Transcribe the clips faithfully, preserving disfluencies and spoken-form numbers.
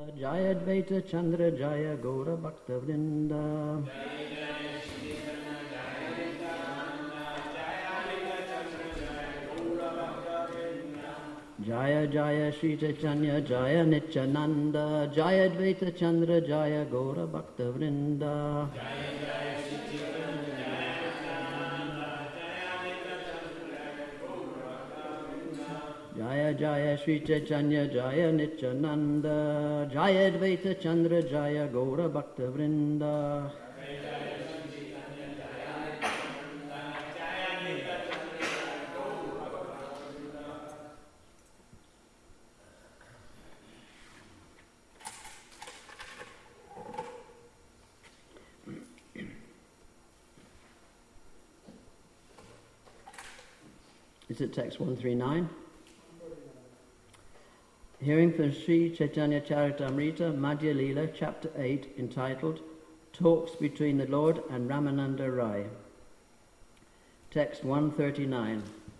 Jaya Advaita Chandra Jaya Gaura Bhakta Vrinda. Jaya Jaya Shri Chaitanya Jaya Nityananda Jaya Advaita Chandra Jaya Gaura Bhakta Vrinda. Jaya Jaya Shri Chaitanya Jaya Nityananda Jaya Advaita Chandra Jaya Gaura Bhakta Vrinda. Is it text one thirty-nine? Hearing from Sri Chaitanya Charitamrita, Madhya Leela, chapter eight, entitled Talks Between the Lord and Ramananda Rai. Text one thirty-nine.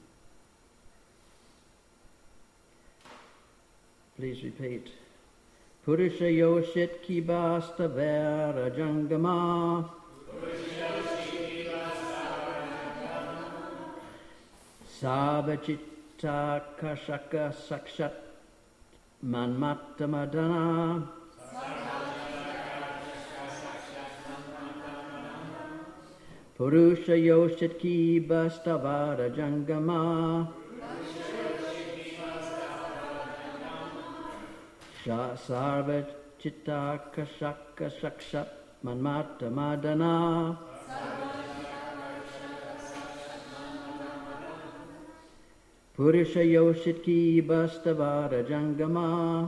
Please repeat. Purusha Yoshit Kibasta Vera Jangama Sabachita Kashaka Sakshat Manmatta Madana Purusha Yoshit Kibasta Vera Jangama Sarva Chitta Kashaka Sakshat Manmatta Madana Purusha Yoshit Ki Bastavara Jangama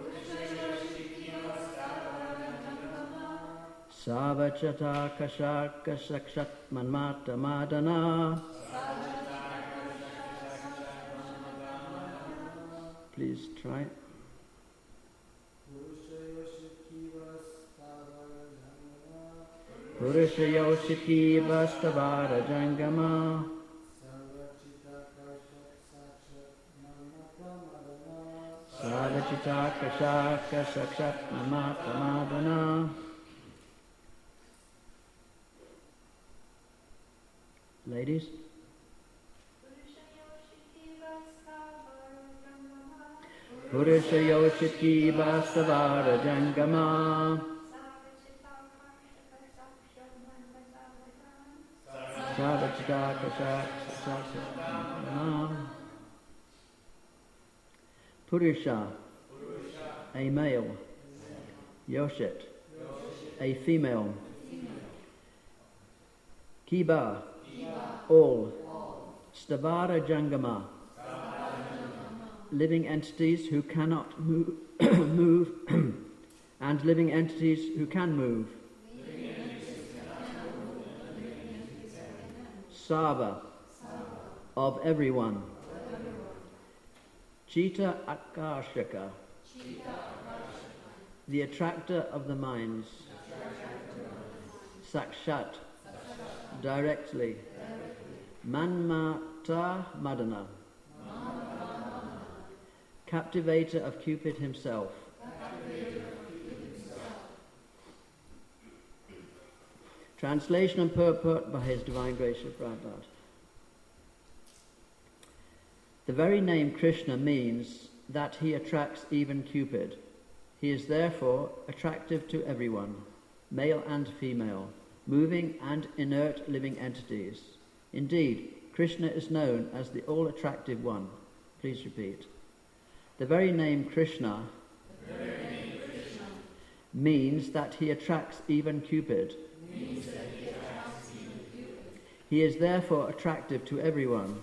Savachata Kashaka Sakshat Manmata Madana. Please try. Purusha Yoshit Ki Bastavara Jangama Sadachita Kashaka Sakshat Mamata Madana. Ladies? Purusha Yoshit Ki Bastavara Jangama Sadachita Kashaka Sakshat. Purusha, a male. Yoshit, a female. Kiba, all. Stavara Jangama, living entities who cannot move, move and living entities who can move. Sava, of everyone. Chitta Akashaka, the attractor of the minds. Sakshat, directly. Manmata Madana, captivator of Cupid himself. Translation and purport by His Divine Grace of Prabhupada. The very name Krishna means that he attracts even Cupid. He is therefore attractive to everyone, male and female, moving and inert living entities. Indeed, Krishna is known as the all-attractive one. Please repeat. The very name Krishna, the very name Krishna means that he attracts even Cupid. Means that he attracts even Cupid. He is therefore attractive to everyone.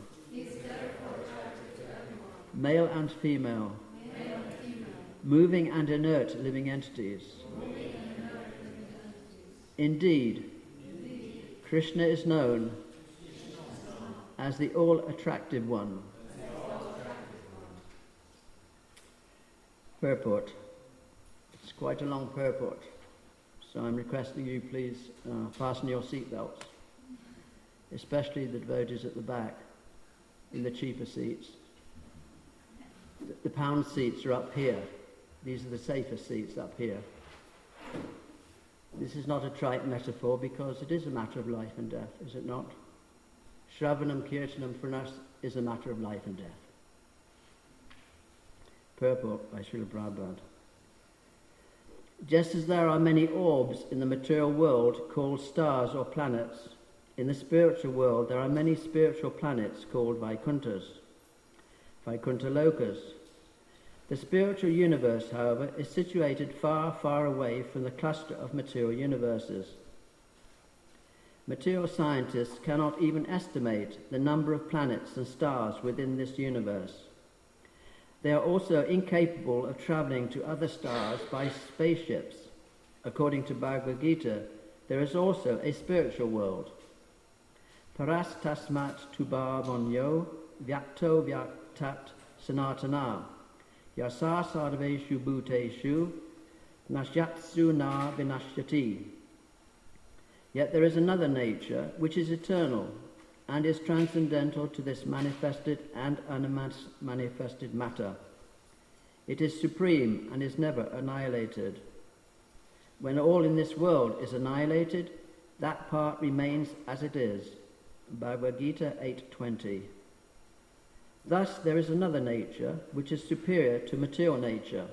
Male and female, male and female, moving and inert living entities. And inert living entities. Indeed, Indeed, Krishna is known, Krishna is known as the all-attractive one. Purport. It's quite a long purport, so I'm requesting you please uh, fasten your seatbelts, especially the devotees at the back in the cheaper seats. The pound seats are up here. These are the safer seats up here. This is not a trite metaphor because it is a matter of life and death, is it not? Shravanam Kirtanam for us is a matter of life and death. Purport by Srila Prabhupada. Just as there are many orbs in the material world called stars or planets, in the spiritual world there are many spiritual planets called Vaikunthas, Vaikuntha-lokas. The spiritual universe, however, is situated far, far away from the cluster of material universes. Material scientists cannot even estimate the number of planets and stars within this universe. They are also incapable of travelling to other stars by spaceships. According to Bhagavad Gita, there is also a spiritual world. Paras tasmat tubhavonyo vyakto vyaktat sanatana yasa sarveshu bhuteshu nashyatsu na vinashyati. Yet there is another nature which is eternal and is transcendental to this manifested and unmanifested matter. It is supreme and is never annihilated. When all in this world is annihilated, that part remains as it is. Bhagavad Gita eight twenty. Thus there is another nature which is superior to material nature.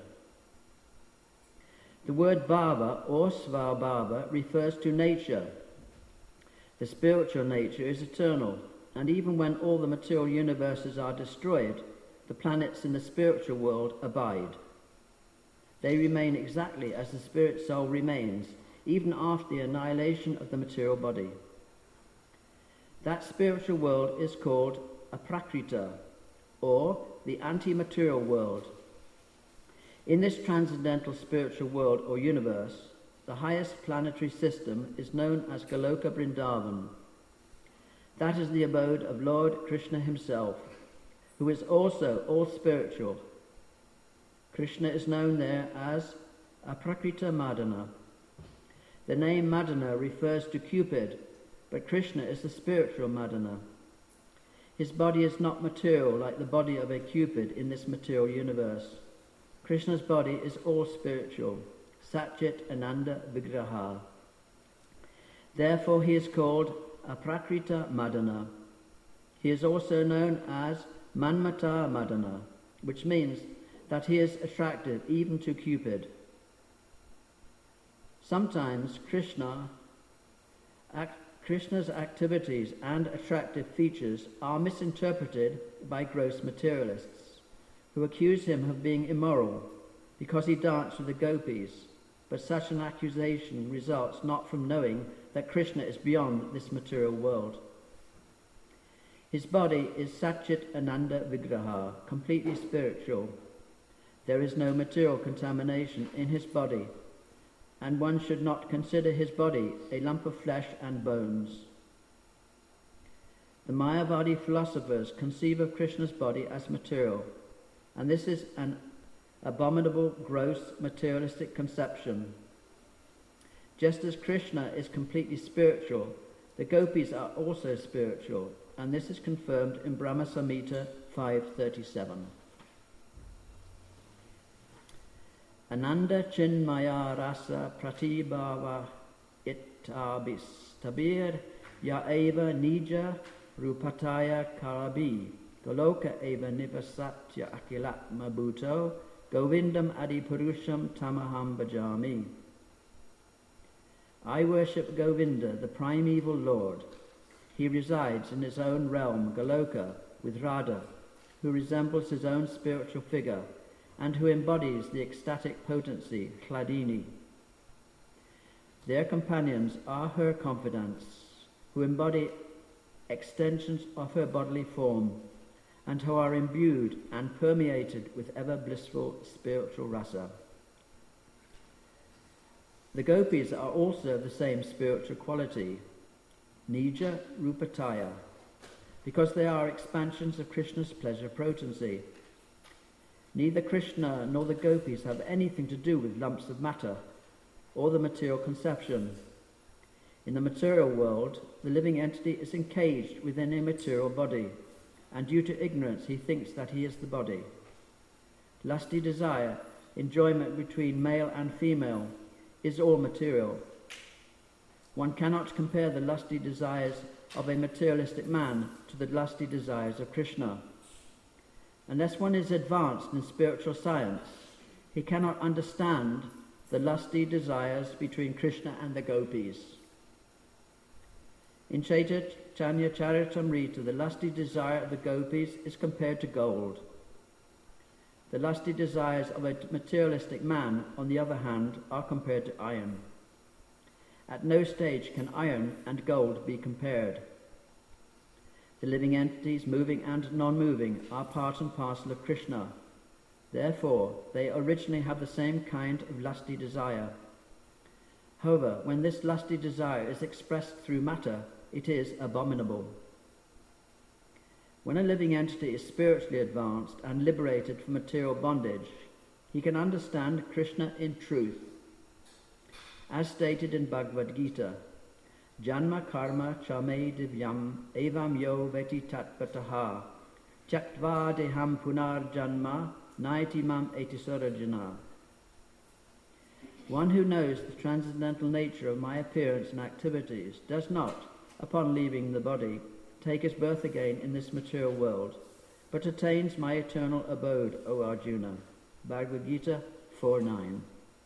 The word bhava or svabhava refers to nature. The spiritual nature is eternal, and even when all the material universes are destroyed, the planets in the spiritual world abide. They remain exactly as the spirit soul remains, even after the annihilation of the material body. That spiritual world is called aprakrita, or the anti-material world. In this transcendental spiritual world or universe, the highest planetary system is known as Goloka Vrindavan. That is the abode of Lord Krishna himself, who is also all spiritual. Krishna is known there as Aprakrita Madana. The name Madana refers to Cupid, but Krishna is the spiritual Madana. His body is not material like the body of a Cupid in this material universe. Krishna's body is all spiritual, Satchit Ananda Vigraha. Therefore he is called Aprakrita Madana. He is also known as Manmata Madana, which means that he is attractive even to Cupid. Sometimes Krishna, ac- Krishna's activities and attractive features are misinterpreted by gross materialists, who accuse him of being immoral because he danced with the gopis, but such an accusation results not from knowing that Krishna is beyond this material world. His body is Satchit Ananda Vigraha, completely spiritual. There is no material contamination in his body, and one should not consider his body a lump of flesh and bones. The Mayavadi philosophers conceive of Krishna's body as material, and this is an abominable, gross, materialistic conception. Just as Krishna is completely spiritual, the gopis are also spiritual, and this is confirmed in Brahma Samhita five thirty-seven. Ananda Chinmaya Rasa Pratibhava Itabis Tabir Ya Eva Nija Rupataya Karabi Goloka Eva Nivasatya Akilatma Bhuto Govindam Adipurusham Tamaham Bhajami. I worship Govinda, the primeval Lord. He resides in his own realm, Goloka, with Radha, who resembles his own spiritual figure, and who embodies the ecstatic potency, Hladini. Their companions are her confidants, who embody extensions of her bodily form, and who are imbued and permeated with ever-blissful spiritual rasa. The gopis are also the same spiritual quality, Nija Rupataya, because they are expansions of Krishna's pleasure potency. Neither Krishna nor the gopis have anything to do with lumps of matter or the material conception. In the material world, the living entity is encaged within a material body, and due to ignorance he thinks that he is the body. Lusty desire enjoyment between male and female, is all material. One cannot compare the lusty desires of a materialistic man to the lusty desires of Krishna. Unless one is advanced in spiritual science, he cannot understand the lusty desires between Krishna and the gopis. In Chaitanya Charitamrita, the lusty desire of the gopis is compared to gold. The lusty desires of a materialistic man, on the other hand, are compared to iron. At no stage can iron and gold be compared. The living entities, moving and non-moving, are part and parcel of Krishna. Therefore, they originally have the same kind of lusty desire. However, when this lusty desire is expressed through matter, it is abominable. When a living entity is spiritually advanced and liberated from material bondage, he can understand Krishna in truth. As stated in Bhagavad Gita, Janma karma chame divyam evam yo veti tatpataha chaktva deham punar janma naitimam etisarajana. One who knows the transcendental nature of my appearance and activities does not, upon leaving the body, take his birth again in this material world, but attains my eternal abode, O Arjuna. Bhagavad Gita four nine.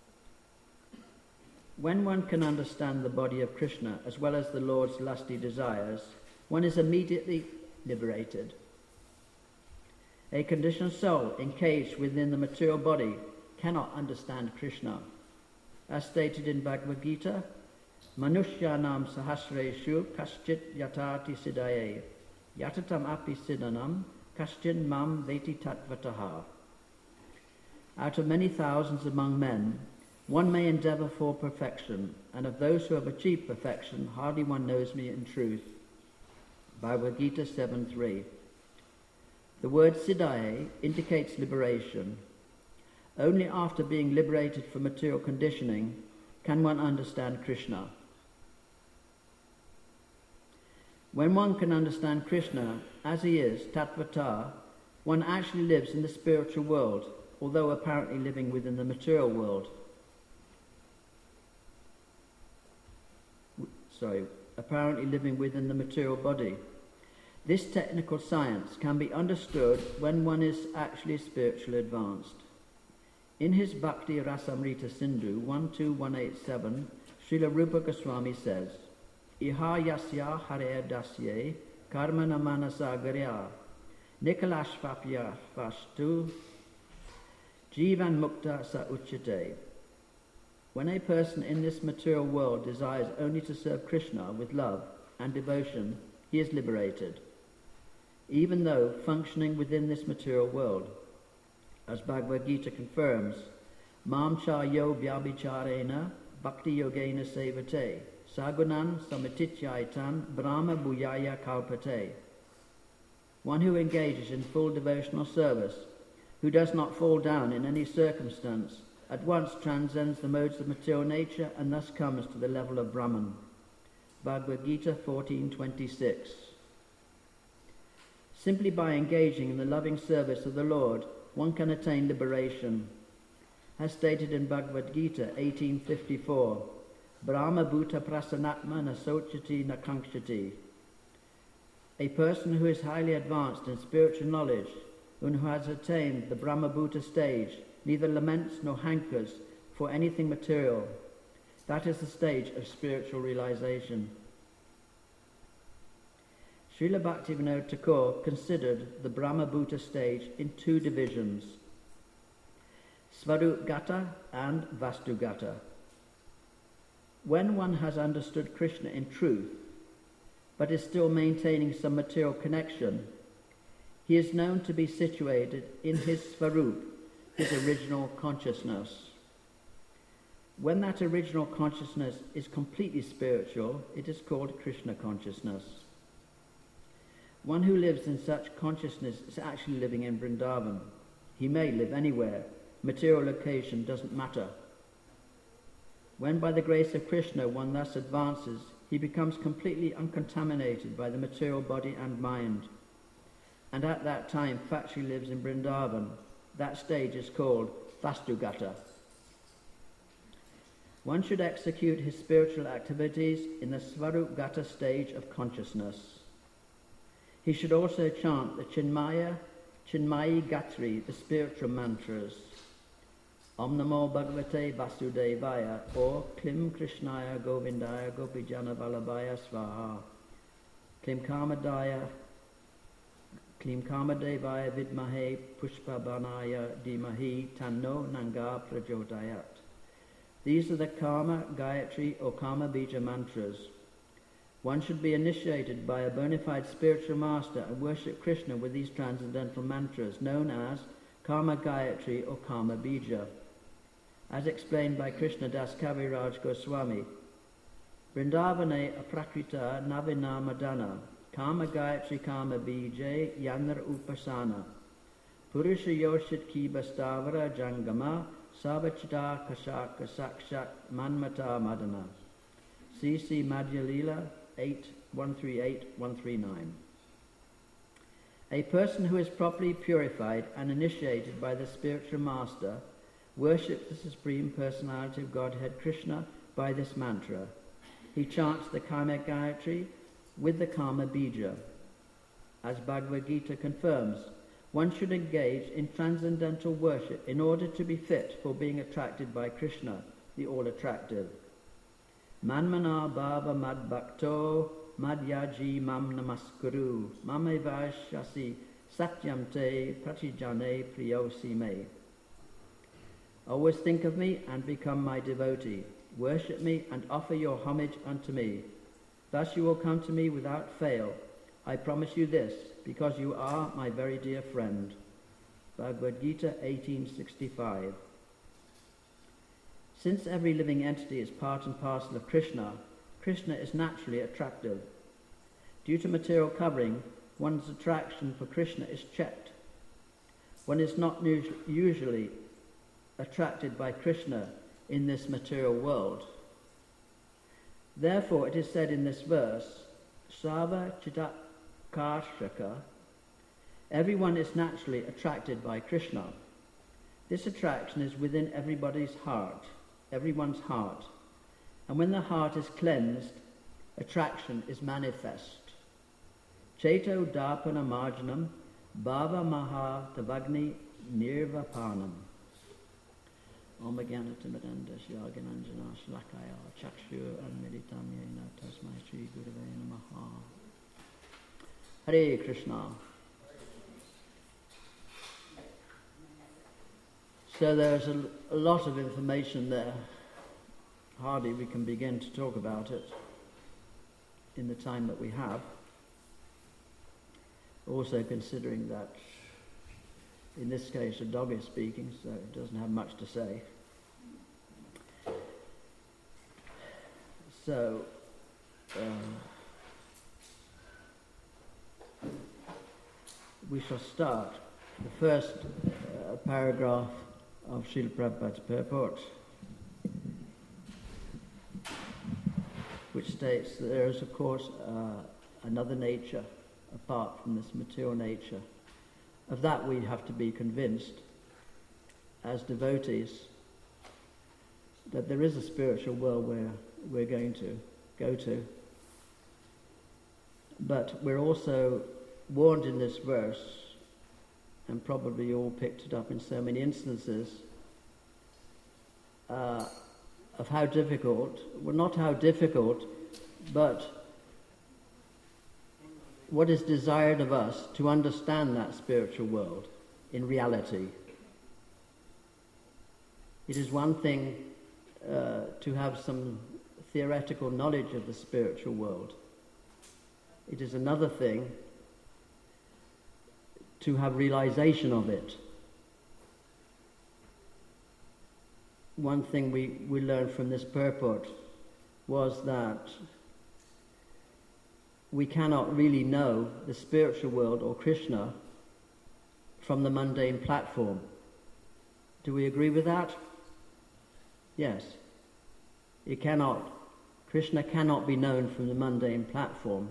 When one can understand the body of Krishna as well as the Lord's lusty desires, one is immediately liberated. A conditioned soul encaged within the material body cannot understand Krishna. As stated in Bhagavad Gita, Manushyanam sahasreshu kaschit yatati siddhaye yatatam api siddhanam kaschin mam veti tatvataha. Out of many thousands among men, one may endeavour for perfection, and of those who have achieved perfection, hardly one knows me in truth. Bhagavad Gita seven three. The word siddhaye indicates liberation. Only after being liberated from material conditioning can one understand Krishna. When one can understand Krishna as he is, tatvata, one actually lives in the spiritual world, although apparently living within the material world. Sorry, apparently living within the material body. This technical science can be understood when one is actually spiritually advanced. In his Bhakti Rasamrita Sindhu one two one eight seven, Srila Rupa Goswami says, Iha yasya hare dasye karmana manasagarya nikalashvapya vastu jivan mukta sa uchate. When a person in this material world desires only to serve Krishna with love and devotion, he is liberated, even though functioning within this material world. As Bhagavad Gita confirms, Mam cha yo vyabhicharena bhakti yogena sevate sagunan samatityaitan brahma bhuyaya kalpate. One who engages in full devotional service, who does not fall down in any circumstance, at once transcends the modes of material nature and thus comes to the level of Brahman. Bhagavad Gita fourteen twenty-six. Simply by engaging in the loving service of the Lord, one can attain liberation. As stated in Bhagavad Gita eighteen fifty-four, Brahma bhuta prasanatma na sochati na kankshati. A person who is highly advanced in spiritual knowledge and who has attained the Brahma bhuta stage neither laments nor hankers for anything material. That is the stage of spiritual realization. Srila Bhaktivinoda Thakur considered the Brahma bhuta stage in two divisions, Svarupgata and Vastugata. When one has understood Krishna in truth, but is still maintaining some material connection, he is known to be situated in his Svarup, his original consciousness. When that original consciousness is completely spiritual, it is called Krishna consciousness. One who lives in such consciousness is actually living in Vrindavan. He may live anywhere. Material location doesn't matter. When by the grace of Krishna one thus advances, he becomes completely uncontaminated by the material body and mind. And at that time factually lives in Vrindavan. That stage is called Vastugata. One should execute his spiritual activities in the Svarupgata stage of consciousness. He should also chant the Chinmaya, Chinmayi Gatri, the spiritual mantras, Om Namo Bhagavate Vasudevaya, or Klim Krishnaya Govindaya Gopijana Vallabhaya Svaha, Klim Kamadaya, Klim Kamadevaya Vidmahe Pushpabanaya Dimahi Tanno Nanga Prajodayat. These are the Karma, Gayatri or Karma Bija mantras. One should be initiated by a bona fide spiritual master and worship Krishna with these transcendental mantras, known as Karma Gayatri or Karma Bija. As explained by Krishna Das Kaviraj Goswami, Vrindavane aprakrita navina madana, Karma Gayatri Karma Bija yanar upasana, Purusha yoshit ki bastavara jangama, Savachita Kashaka Sakshat Manmata Madana. C C Madhya Leela eight one three eight one three nine. A person who is properly purified and initiated by the spiritual master worships the Supreme Personality of Godhead Krishna by this mantra. He chants the Karma Gayatri with the Karma Bija. As Bhagavad Gita confirms, one should engage in transcendental worship in order to be fit for being attracted by Krishna, the all-attractive. Manmana bhava mad bhakto madhyaji mam namaskuru mamevashasi satyam te pratijane priyosi me. Always think of me and become my devotee. Worship me and offer your homage unto me. Thus you will come to me without fail. I promise you this, because you are my very dear friend. Bhagavad Gita eighteen sixty-five. Since every living entity is part and parcel of Krishna, Krishna is naturally attractive. Due to material covering, one's attraction for Krishna is checked. One is not usually attracted by Krishna in this material world. Therefore, it is said in this verse, Sava Chitta Karshaka, everyone is naturally attracted by Krishna. This attraction is within everybody's heart, everyone's heart. And when the heart is cleansed, attraction is manifest. Cheto Darpana Marjanam Bhava Maha Tavagni Nirvapanam. Om Jnana Timiranda Shyagananjana Shlakaya Chakshu Anmeditam Yena Tasmai Shri Gurave Namaha. Hare Krishna. So there's a, a lot of information there. Hardly we can begin to talk about it in the time that we have. Also considering that in this case a dog is speaking, so it doesn't have much to say. So, um, we shall start the first uh, paragraph of Srila Prabhupada's purport, which states that there is, of course, uh, another nature apart from this material nature. Of that we have to be convinced as devotees that there is a spiritual world where we're going to go to. But we're also warned in this verse, and probably you all picked it up in so many instances, uh, of how difficult, well not how difficult, but what is desired of us to understand that spiritual world in reality. It is one thing uh, to have some theoretical knowledge of the spiritual world. It is another thing to have realization of it. One thing we, we learned from this purport was that we cannot really know the spiritual world or Krishna from the mundane platform. Do we agree with that? Yes. It cannot. Krishna cannot be known from the mundane platform,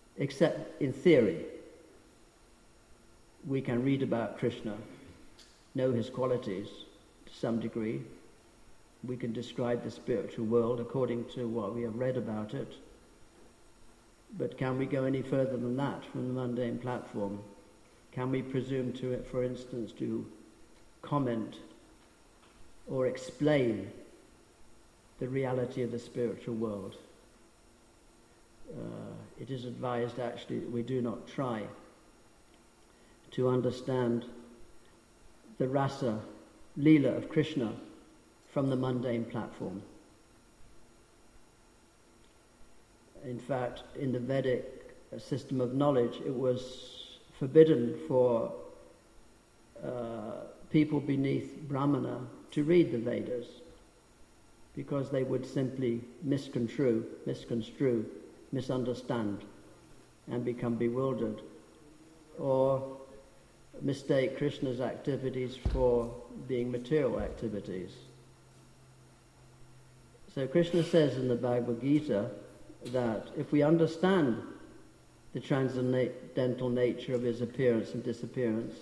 except in theory. We can read about Krishna know his qualities to some degree. We can describe the spiritual world according to what we have read about it. But can we go any further than that from the mundane platform? Can we presume to it, for instance, to comment or explain the reality of the spiritual world? Uh, it is advised actually that we do not try to understand the rasa, lila of Krishna from the mundane platform. In fact, in the Vedic system of knowledge, it was forbidden for uh, people beneath Brahmana to read the Vedas because they would simply misconstrue, misconstrue, misunderstand and become bewildered, or mistake Krishna's activities for being material activities. So Krishna says in the Bhagavad Gita that if we understand the transcendental nature of his appearance and disappearance,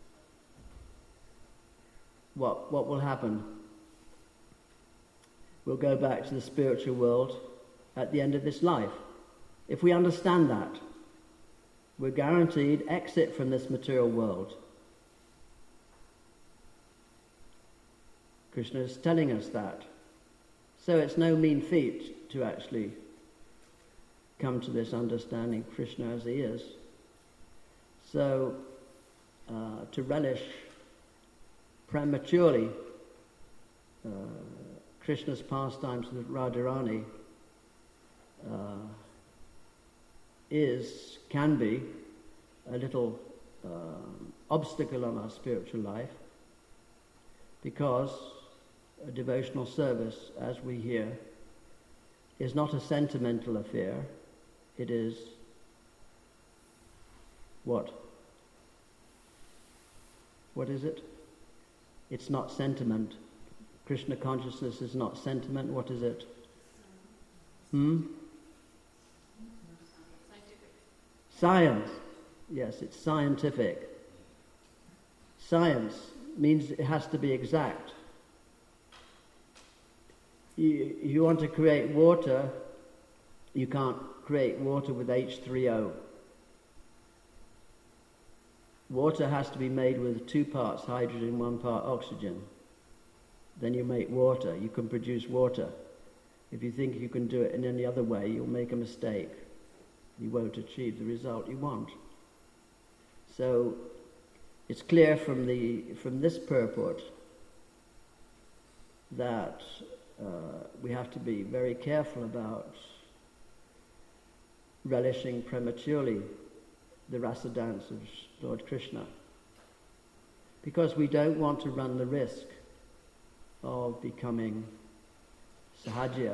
what what will happen? We'll go back to the spiritual world at the end of this life. If we understand that, we're guaranteed exit from this material world. Krishna is telling us that. So it's no mean feat to actually come to this understanding of Krishna as he is. So uh, to relish prematurely uh, Krishna's pastimes with Radharani uh, is, can be, a little uh, obstacle on our spiritual life, because a devotional service, as we hear, is not a sentimental affair. It is what? What is it? It's not sentiment. Krishna consciousness is not sentiment. What is it? Hmm? Science. Yes, it's scientific. Science means it has to be exact. You, you want to create water, you can't create water with H three O. Water has to be made with two parts hydrogen, one part oxygen. Then you make water. You can produce water. If you think you can do it in any other way, you'll make a mistake. You won't achieve the result you want. So it's clear from the from this purport that uh, we have to be very careful about relishing prematurely the rasa dance of Lord Krishna, because we don't want to run the risk of becoming sahaja,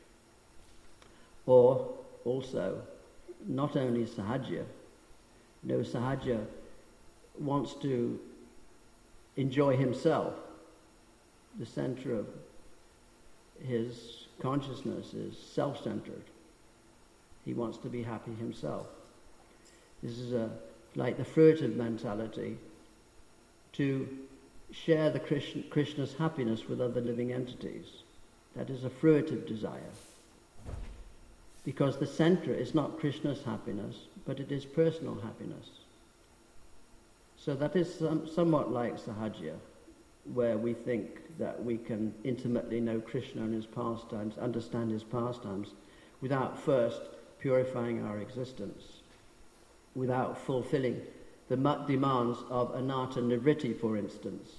or also not only sahaja. No, sahaja wants to enjoy himself. The center of his consciousness is self-centered. He wants to be happy himself. This is a, like the fruitive mentality, to share the Krishna, Krishna's happiness with other living entities. That is a fruitive desire. Because the center is not Krishna's happiness, but it is personal happiness. So that is some, somewhat like sahaja, where we think that we can intimately know Krishna and his pastimes, understand his pastimes, without first purifying our existence, without fulfilling the demands of anatta nivritti, for instance.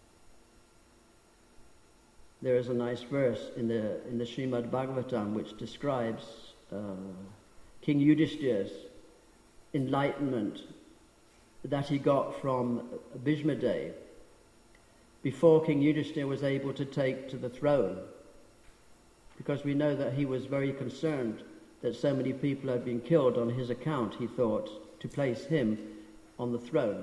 There is a nice verse in the in the Srimad Bhagavatam which describes uh, King Yudhishthira's enlightenment that he got from Bhishmadev before King Yudhishthira was able to take to the throne, because we know that he was very concerned that so many people had been killed on his account, he thought, to place him on the throne.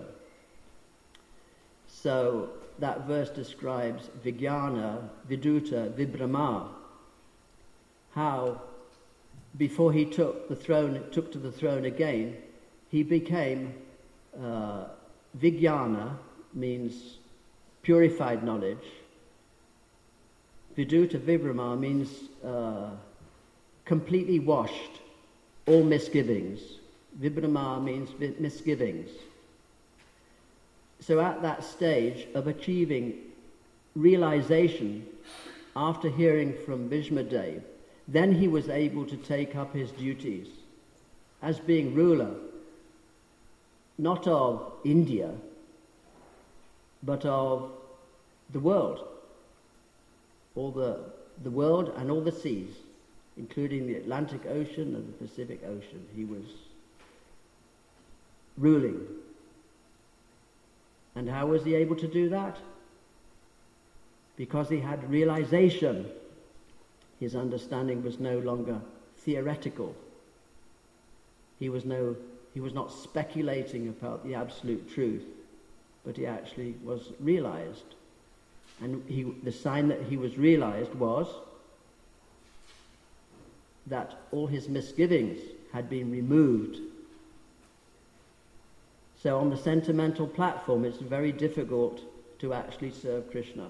So that verse describes Vijnana, Viduta, Vibhrama, how before he took the throne, took to the throne again, he became uh, Vijnana, means purified knowledge. Viduta Vibrama means uh, completely washed, all misgivings. Vibrama means misgivings. So at that stage of achieving realization after hearing from Bhishmadev, then he was able to take up his duties as being ruler, not of India, but of the world, all the, the world and all the seas, including the Atlantic Ocean and the Pacific Ocean. He was ruling. And how was he able to do that? Because he had realization. His understanding was no longer theoretical. He was no, he was not speculating about the absolute truth, but he actually was realized. And he, the sign that he was realized was that all his misgivings had been removed. So on the sentimental platform, it's very difficult to actually serve Krishna.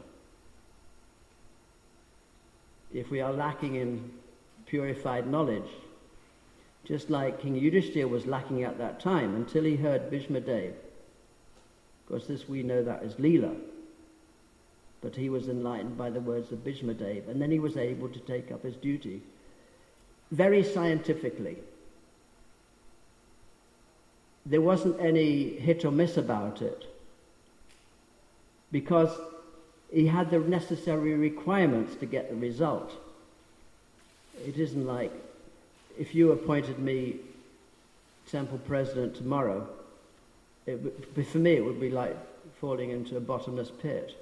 If we are lacking in purified knowledge, just like King Yudhishthira was lacking at that time until he heard Bhishmadev. Of course, this we know that is Leela. But he was enlightened by the words of Bhishmadev, and then he was able to take up his duty very scientifically. There wasn't any hit or miss about it, because he had the necessary requirements to get the result. It isn't like, if you appointed me temple president tomorrow, it would, for me it would be like falling into a bottomless pit.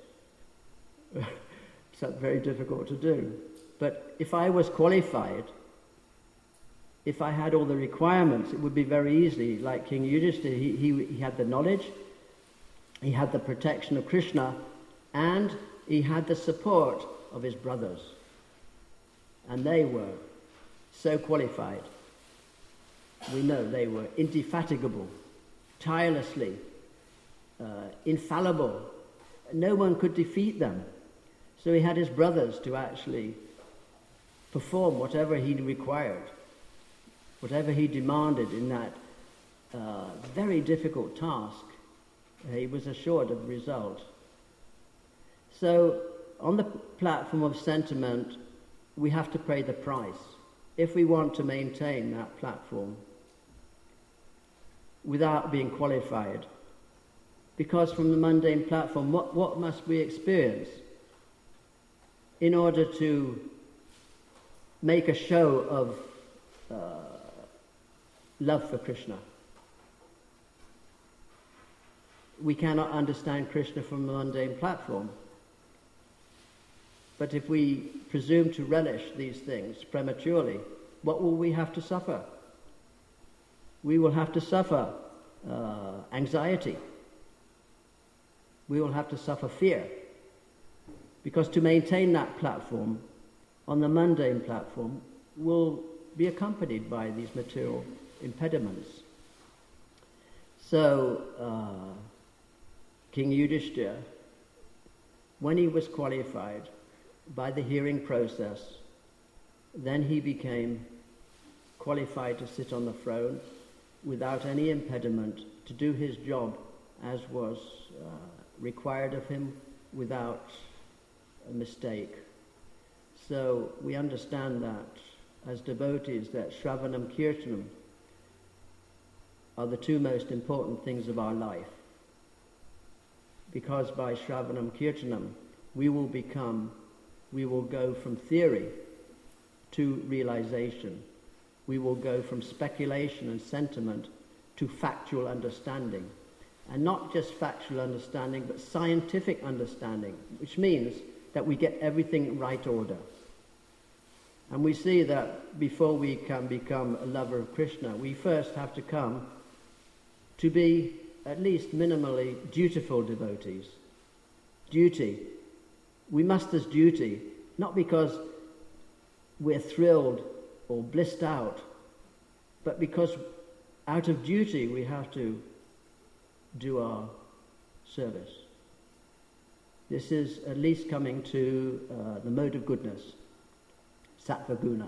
It's very difficult to do. But if I was qualified, if I had all the requirements, it would be very easy. Like King Yudhishthira, he, he, he had the knowledge, he had the protection of Krishna, and he had the support of his brothers. And they were so qualified. We know they were indefatigable, tirelessly, uh, infallible. No one could defeat them. So he had his brothers to actually perform whatever he required, whatever he demanded in that uh, very difficult task. He was assured of the result. So on the platform of sentiment, we have to pay the price if we want to maintain that platform without being qualified. Because from the mundane platform, what, what must we experience in order to make a show of uh, love for Krishna? We cannot understand Krishna from the mundane platform. But if we presume to relish these things prematurely, what will we have to suffer? We will have to suffer uh, anxiety. We will have to suffer fear. Because to maintain that platform, on the mundane platform, will be accompanied by these material impediments. So, uh, King Yudhishthira, when he was qualified by the hearing process, then he became qualified to sit on the throne without any impediment, to do his job as was uh, required of him without a mistake. So we understand that as devotees, that Shravanam Kirtanam are the two most important things of our life. Because by Shravanam Kirtanam we will become, we will go from theory to realization. We will go from speculation and sentiment to factual understanding. And not just factual understanding, but scientific understanding, which means that we get everything in right order. And we see that before we can become a lover of Krishna, we first have to come to be at least minimally dutiful devotees. Duty. We must as duty, not because we're thrilled or blissed out, but because out of duty we have to do our service. This is at least coming to uh, the mode of goodness, sattva guna.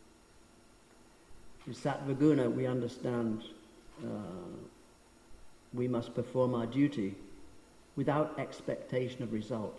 In sattva guna we understand uh, we must perform our duty without expectation of result.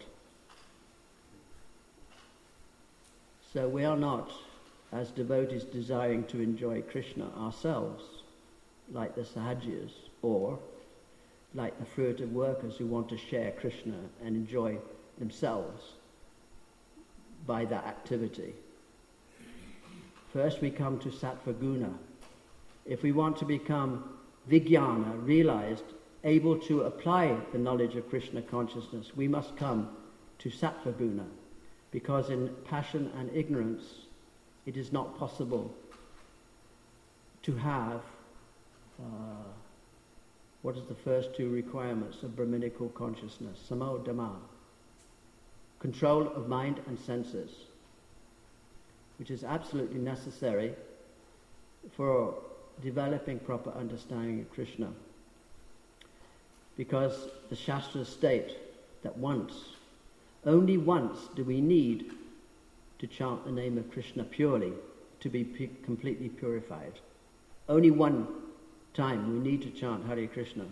So we are not, as devotees, desiring to enjoy Krishna ourselves, like the Sahajas, or like the fruitive workers who want to share Krishna and enjoy themselves by that activity. First we come to sattva guna. If we want to become vijnana, realized, able to apply the knowledge of Krishna consciousness, we must come to sattva guna, because in passion and ignorance it is not possible to have uh, what is the first two requirements of Brahminical consciousness? Samo Dhamma. Control of mind and senses, which is absolutely necessary for developing proper understanding of Krishna. Because the Shastras state that once, only once do we need to chant the name of Krishna purely to be p- completely purified. Only one time we need to chant Hare Krishna.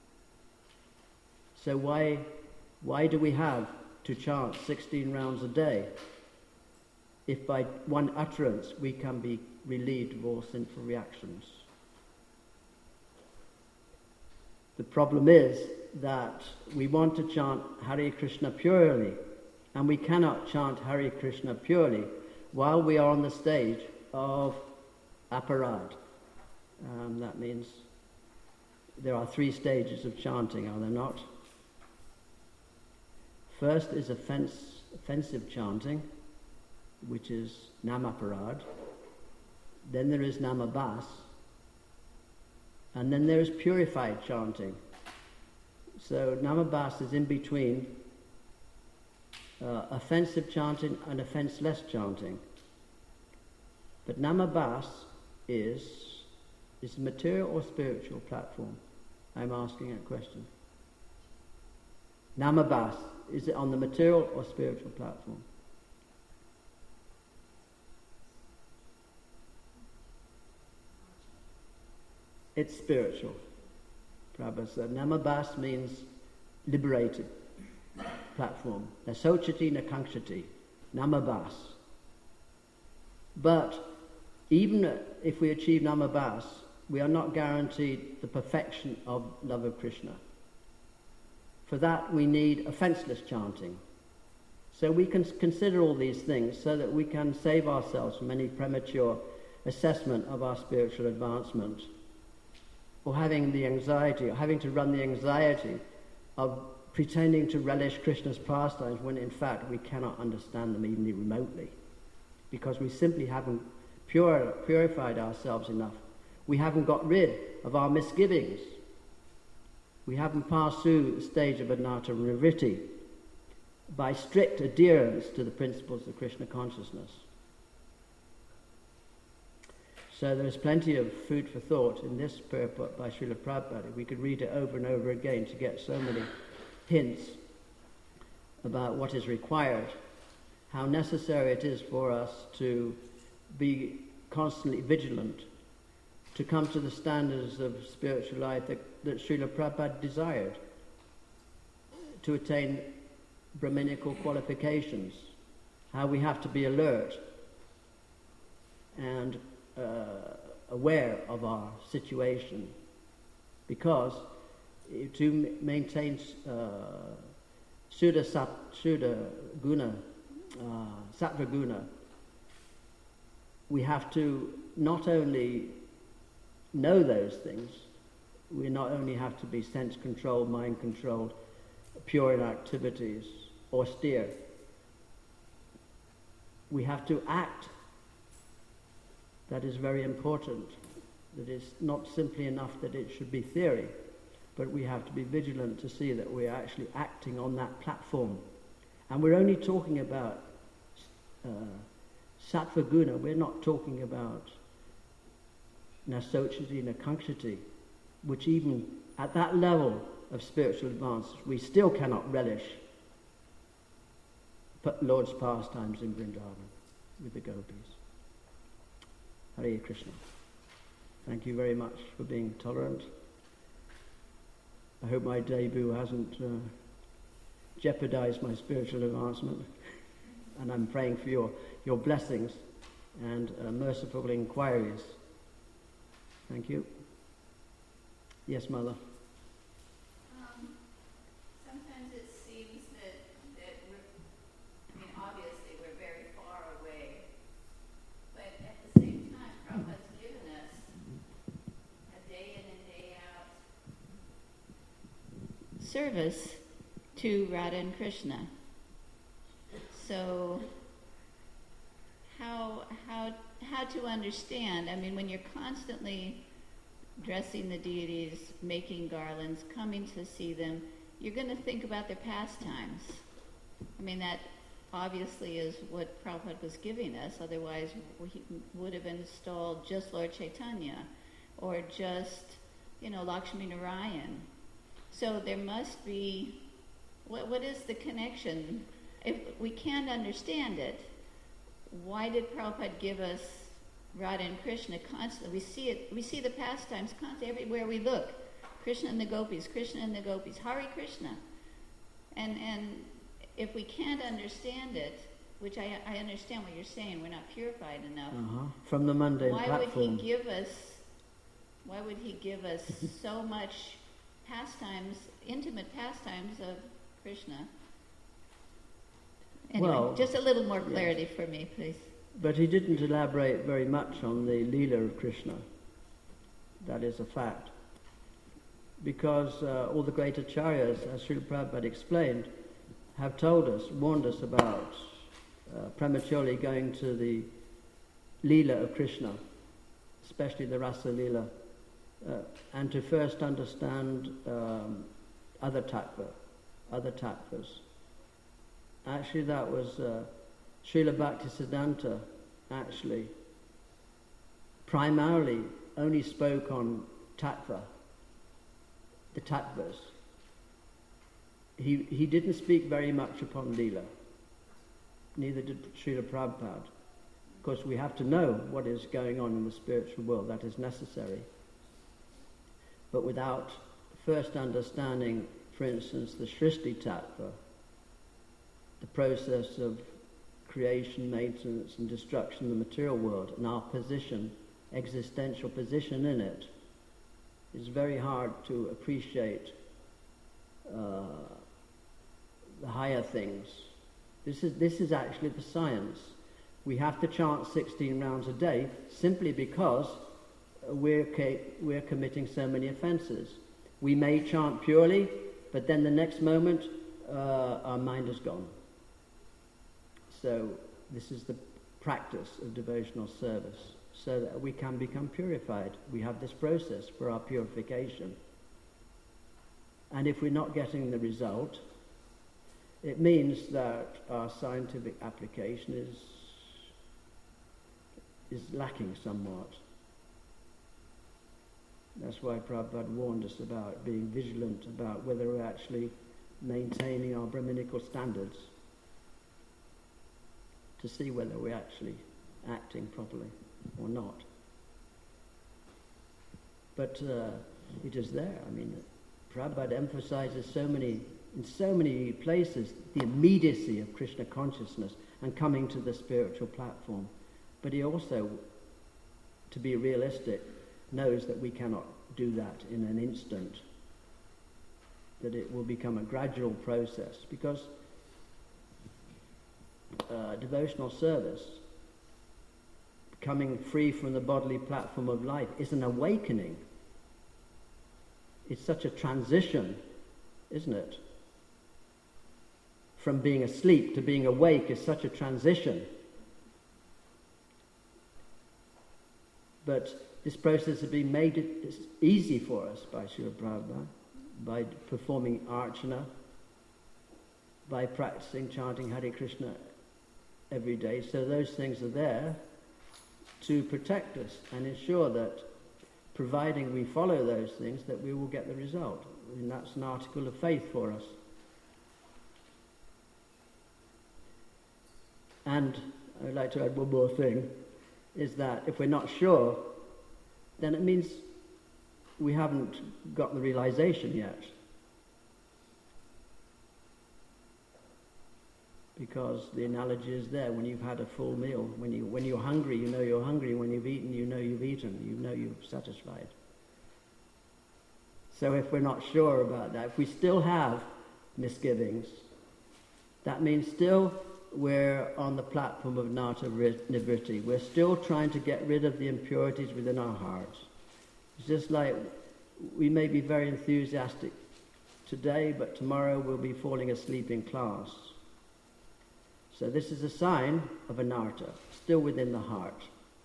So why why do we have to chant sixteen rounds a day if by one utterance we can be relieved of all sinful reactions? The problem is that we want to chant Hare Krishna purely, and we cannot chant Hare Krishna purely while we are on the stage of aparad. Um, that means there are three stages of chanting, are there not? First is offense, offensive chanting, which is namaparad. Then there is namabhas. And then there is purified chanting. So namabhas is in between uh, offensive chanting and offenseless chanting. But namabhas is is a material or spiritual platform? I'm asking that question. Namabhas, is it on the material or spiritual platform? It's spiritual. Prabhupada said namabhas means liberated platform. Nasochati nakanksati. Namabhas. But even if we achieve namabhas, we are not guaranteed the perfection of love of Krishna. For that we need offenseless chanting. So we can consider all these things so that we can save ourselves from any premature assessment of our spiritual advancement, or having the anxiety, or having to run the anxiety of pretending to relish Krishna's pastimes when in fact we cannot understand them even remotely, because we simply haven't pure, purified ourselves enough. We haven't got rid of our misgivings. We haven't passed through the stage of anatta nivritti by strict adherence to the principles of Krishna consciousness. So there's plenty of food for thought in this purport by Srila Prabhupada. We could read it over and over again to get so many hints about what is required, how necessary it is for us to be constantly vigilant, to come to the standards of spiritual life that, that Srila Prabhupada desired, to attain Brahminical qualifications, how we have to be alert and uh, aware of our situation, because to maintain uh, Shuddha sat, Shuddha guna, uh, Sattva guna, we have to not only know those things, we not only have to be sense-controlled, mind-controlled, pure in activities, austere. We have to act. That is very important. That is not simply enough that it should be theory, but we have to be vigilant to see that we are actually acting on that platform. And we're only talking about uh, Sattva guna. We're not talking about Nasochati nakanksati, which even at that level of spiritual advance we still cannot relish Lord's pastimes in Vrindavan with the gopis. Hare Krishna. Thank you very much for being tolerant. I hope my debut hasn't uh, jeopardized my spiritual advancement. And I'm praying for your, your blessings and uh, merciful inquiries. Thank you. Yes, Mother. Um, sometimes it seems that, that we're, I mean, obviously we're very far away, but at the same time, Prabhupada's given us a day in and day out service to Radha and Krishna. So how how how to understand? I mean, when you're constantly dressing the deities, making garlands, coming to see them, you're going to think about their pastimes. I mean, that obviously is what Prabhupada was giving us. Otherwise, he would have installed just Lord Chaitanya or just, you know, Lakshmi Narayan. So there must be, what what is the connection? If we can't understand it, why did Prabhupada give us Radha and Krishna constantly? We see it. We see the pastimes constantly everywhere we look. Krishna and the gopis, Krishna and the gopis, Hare Krishna. And and if we can't understand it, which I I understand what you're saying, we're not purified enough. Uh-huh. From the mundane why platform. Why would he give us? Why would he give us so much pastimes, intimate pastimes of Krishna? Anyway, well, just a little more clarity yes. for me, please. But he didn't elaborate very much on the Leela of Krishna. That is a fact. Because uh, all the great acharyas, as Srila Prabhupada explained, have told us, warned us about uh, prematurely going to the Leela of Krishna, especially the Rasa Leela, uh, and to first understand um, other tattva, other tattvas. Actually, that was uh, Srila Bhaktisiddhanta, actually, primarily only spoke on tattva, the tattvas. He, he didn't speak very much upon Leela. Neither did Srila Prabhupada. Of course, we have to know what is going on in the spiritual world. That is necessary. But without first understanding, for instance, the Srishti Tattva, the process of creation, maintenance and destruction of the material world, and our position, existential position in it, is very hard to appreciate uh, the higher things. This is, this is actually the science. We have to chant sixteen rounds a day simply because we're, ca- we're committing so many offences. We may chant purely, but then the next moment uh, our mind is gone. So this is the practice of devotional service, so that we can become purified. We have this process for our purification. And if we're not getting the result, it means that our scientific application is, is lacking somewhat. That's why Prabhupada warned us about being vigilant about whether we're actually maintaining our Brahminical standards, to see whether we're actually acting properly or not. But uh, it is there. I mean, Prabhupada emphasizes so many, in so many places, the immediacy of Krishna consciousness and coming to the spiritual platform. But he also, to be realistic, knows that we cannot do that in an instant, that it will become a gradual process, because uh, devotional service, becoming free from the bodily platform of life, is an awakening. It's such a transition, isn't it? From being asleep to being awake is such a transition. But this process has been made easy for us by Srila Prabhupada, by performing archana, by practicing chanting Hare Krishna every day. So those things are there to protect us and ensure that, providing we follow those things, that we will get the result. I mean, that's an article of faith for us. And I'd like to add one more thing, is that if we're not sure, then it means we haven't got the realization yet. Because the analogy is there. When you've had a full meal, when, you, when you're hungry, you know you're hungry. When you've eaten, you know you've eaten. You know you're satisfied. So if we're not sure about that, if we still have misgivings, that means still we're on the platform of Nata Nivritti. We're still trying to get rid of the impurities within our hearts. It's just like we may be very enthusiastic today, but tomorrow we'll be falling asleep in class. So this is a sign of anartha, still within the heart.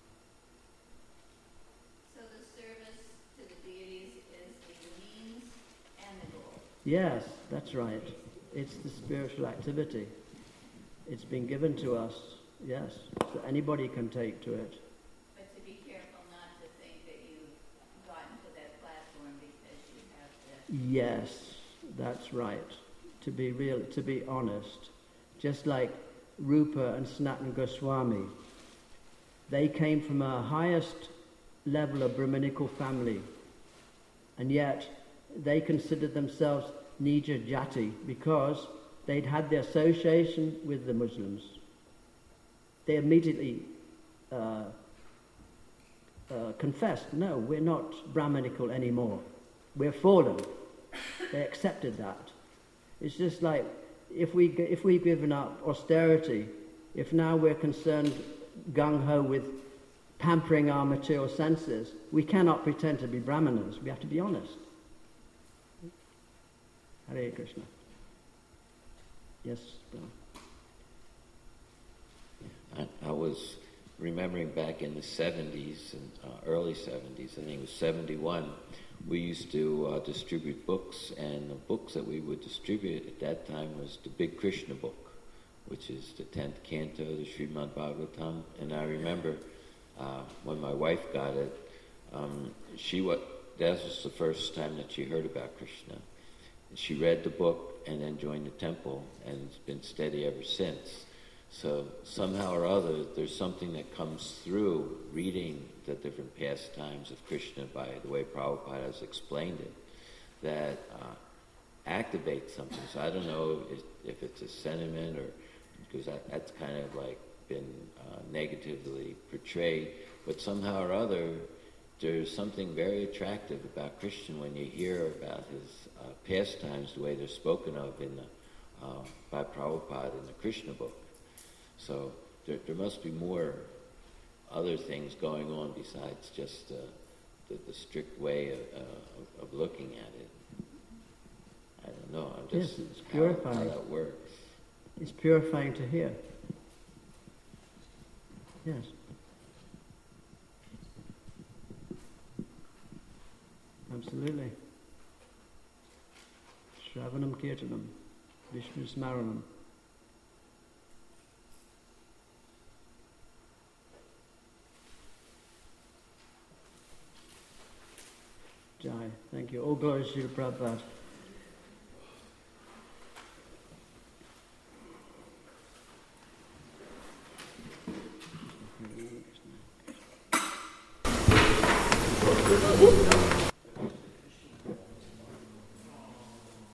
So the service to the deities is the means and the goal. Yes, that's right. It's the spiritual activity. It's been given to us, yes, so anybody can take to it. But to be careful not to think that you've gotten to that platform because you have to... Yes, that's right. To be real, to be honest. Just like Rupa and Sanatana Goswami, they came from a highest level of Brahminical family, and yet they considered themselves Nija Jati because they'd had the association with the Muslims. They immediately uh, uh, confessed, no, we're not Brahminical anymore. We're fallen. They accepted that. It's just like if, we, if we've given up austerity, if now we're concerned gung-ho with pampering our material senses, we cannot pretend to be Brahmanas. We have to be honest. Hare Krishna. Yes, Bill. I, I was remembering back in the seventies, and uh, early seventies, I think it was seventy-one, we used to uh, distribute books, and the books that we would distribute at that time was the Big Krishna book, which is the tenth canto, the Srimad Bhagavatam. And I remember uh, when my wife got it, um, she wa- that was the first time that she heard about Krishna. She read the book and then joined the temple, and it's been steady ever since. So somehow or other, there's something that comes through reading the different pastimes of Krishna by the way Prabhupada has explained it, that uh, activates something. So I don't know if, if it's a sentiment or, because that, that's kind of like been uh, negatively portrayed, but somehow or other, there's something very attractive about Krishna when you hear about his uh, pastimes, the way they're spoken of in the, uh, by Prabhupada in the Krishna book. So there, there must be more other things going on besides just uh, the, the strict way of, uh, of, of looking at it. I don't know. I'm just yes, it's how, purifying. how that works. It's purifying to hear. Yes. Absolutely. Shravanam Kirtanam, Vishnu Smaranam. Jai. Thank you. All glories to Prabhupada. Krishna.